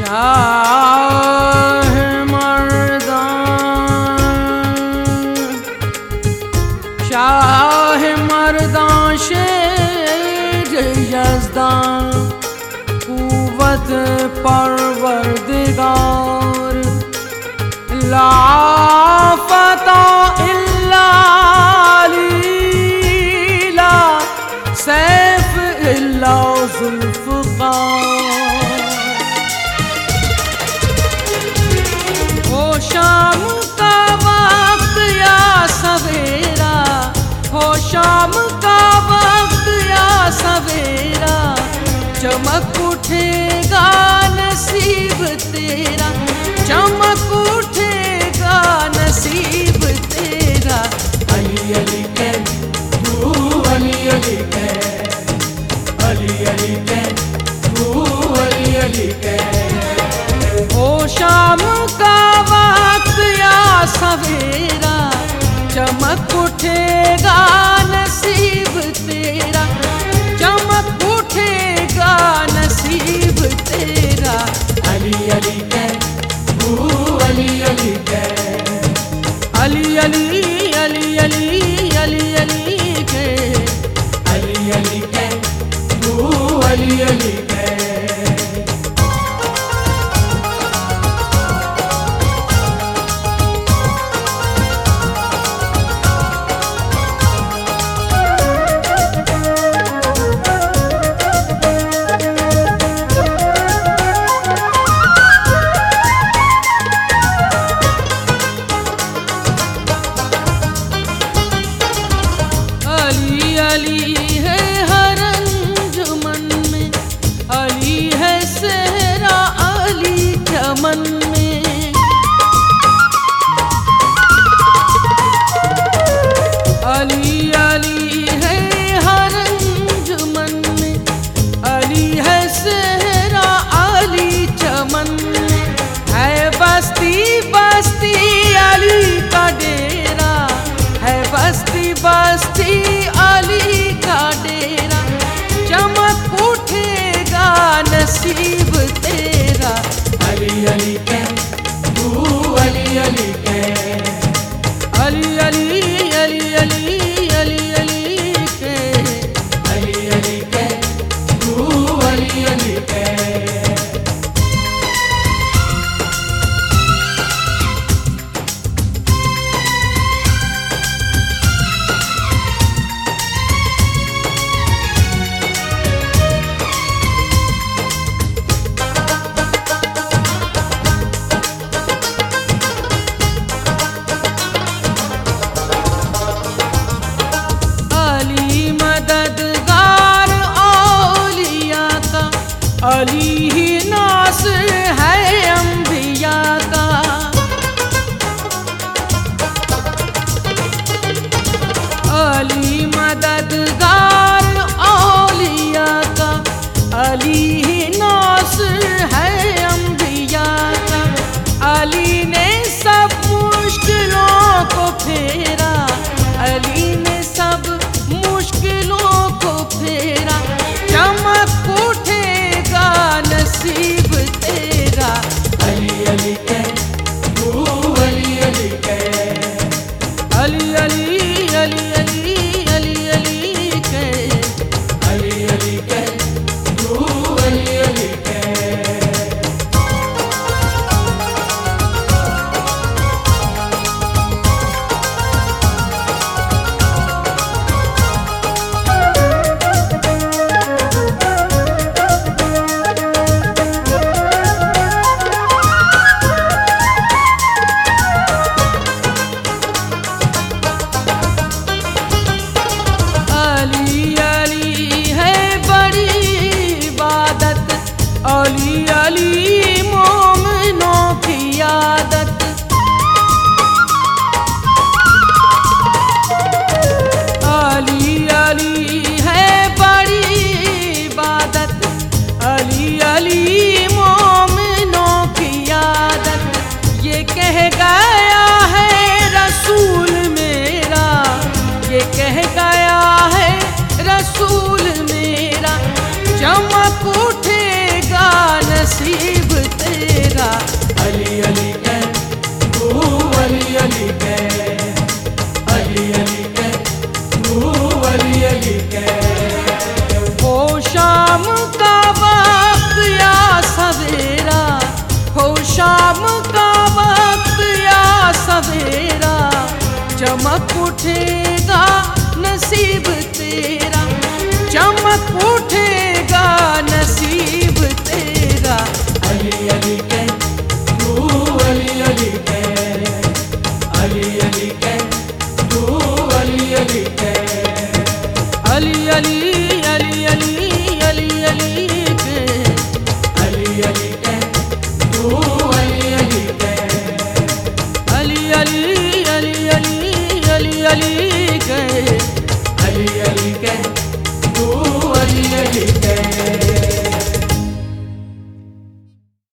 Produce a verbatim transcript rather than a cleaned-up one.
शाह मर्दां शाह मर्दां शेर यज़दां कुव्वत परवरदिगार ला फता इल्ला अली ला सैफ इल्ला ज़ुल्फ़िकार। हो शाम का वक्त या सवेरा, हो शाम का वक्त या सवेरा, चमक उठेगा नसीब तेरा, चमक उठेगा नसीब तेरा। अली अली के तू अली अली के, अली अली के तू अली अली के। हो शाम का वक्त या सवेरा, चमक उठेगा नसीब तेरा, चमक उठेगा नसीब तेरा। अली अली के तू अली अली के, अली अली अली अली अली अली के, अली अली के तू अली अली के। अली है हर अंजुमन में, अली है सेहरा अली चमन में। अली अली है हर अंजुमन में, अली है सेहरा अली चमन में। है बस्ती बस्ती अली का डेरा, है बस्ती बस्ती अली का डेरा, चमक उठेगा नसीब तेरा। अली अली के तू अली अली के, अली अली अली अली अली अली के, अली अली के तू अली अली के। अली ही नासिर है अंबिया का, अली मददगार औलिया का, अली ही नासिर है अंबिया का। अली ने सब मुश्किलों को फेरा, अली ने सब मुश्किलों को फेरा, चमक उठे नसीब तेरा। अली अली के तू अली अली के, अली अली अली अली अली अली के, अली अली के तू अली अली के। अली अली मोमिनों की आदत, अली अली है बड़ी इबादत, अली अली मोमिनों की आदत। ये कह गया है रसूल मेरा, ये कह गया है रसूल मेरा, चमक उठेगा नसीब तेरा। अली अली कह तू अली अली कह, अली अली कह तू अली अली कह। हो शाम का वक्त या सवेरा, हो शाम का वक्त या सवेरा, चमक उठे